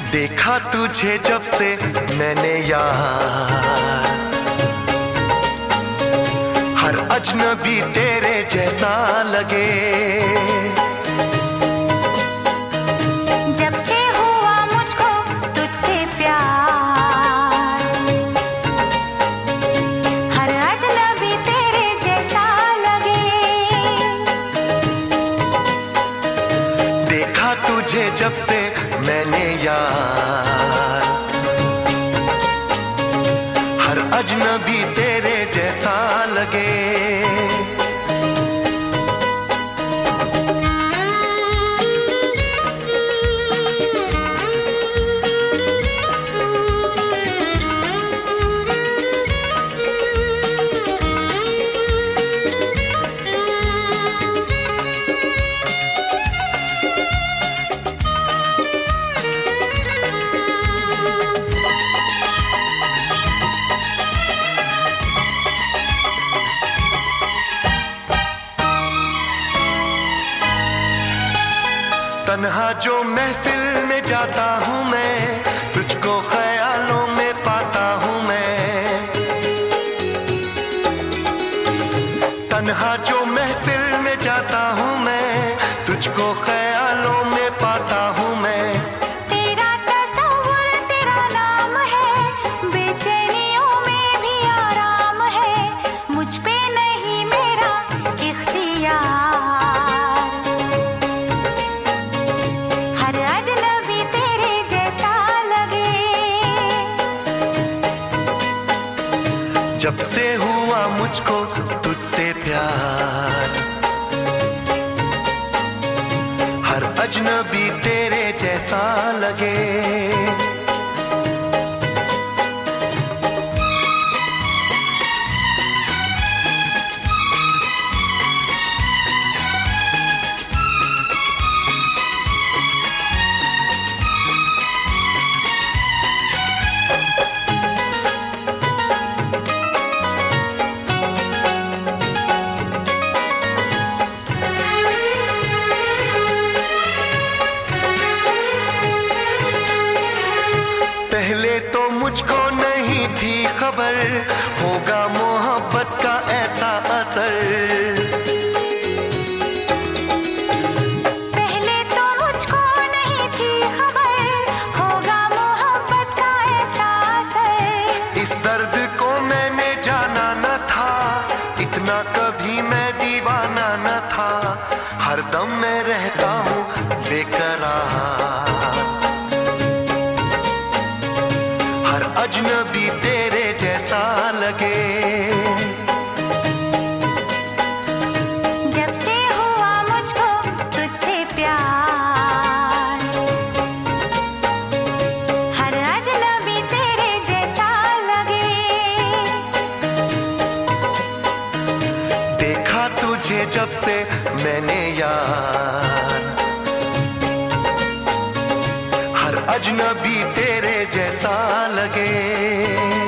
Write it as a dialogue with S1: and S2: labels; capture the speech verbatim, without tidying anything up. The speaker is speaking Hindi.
S1: देखा तुझे जब से मैंने यार, हर अजनबी तेरे जैसा लगे।
S2: जब से हुआ मुझको तुझसे प्यार, हर अजनबी तेरे जैसा लगे।
S1: देखा तुझे जब से मैंने यार, हर अजनबी तेरे जैसा लगे। तन्हा जो महफिल में जाता हूँ मैं, तुझको ख्यालों में पाता हूँ मैं। तन्हा जो महफिल में जाता हूँ मैं, तुझको ख्यालों में पाता हूँ मैं।
S2: तेरा तस्वुर तेरा नाम है, बेचैनियों में भी आराम है। मुझ पे नहीं मेरा इख्तियार, हर अजनबी तेरे जैसा लगे।
S1: जब से हुआ मुझको तुझसे प्यार, हर अजनबी तेरे जैसा लगे। पहले तो मुझको नहीं थी खबर, होगा मोहब्बत का ऐसा असर।
S2: पहले तो मुझको नहीं थी खबर, होगा मोहब्बत का ऐसा असर।
S1: इस दर्द को मैंने जाना न था, इतना कभी मैं दीवाना न था। हर दम मैं रहता हूँ बेकरार, हर अजनबी तेरे जैसा लगे।
S2: जब से हुआ मुझको तुझसे प्यार, हर अजनबी तेरे जैसा लगे।
S1: देखा तुझे जब से मैंने यार, हर अजनबी तेरे जैसा लगे।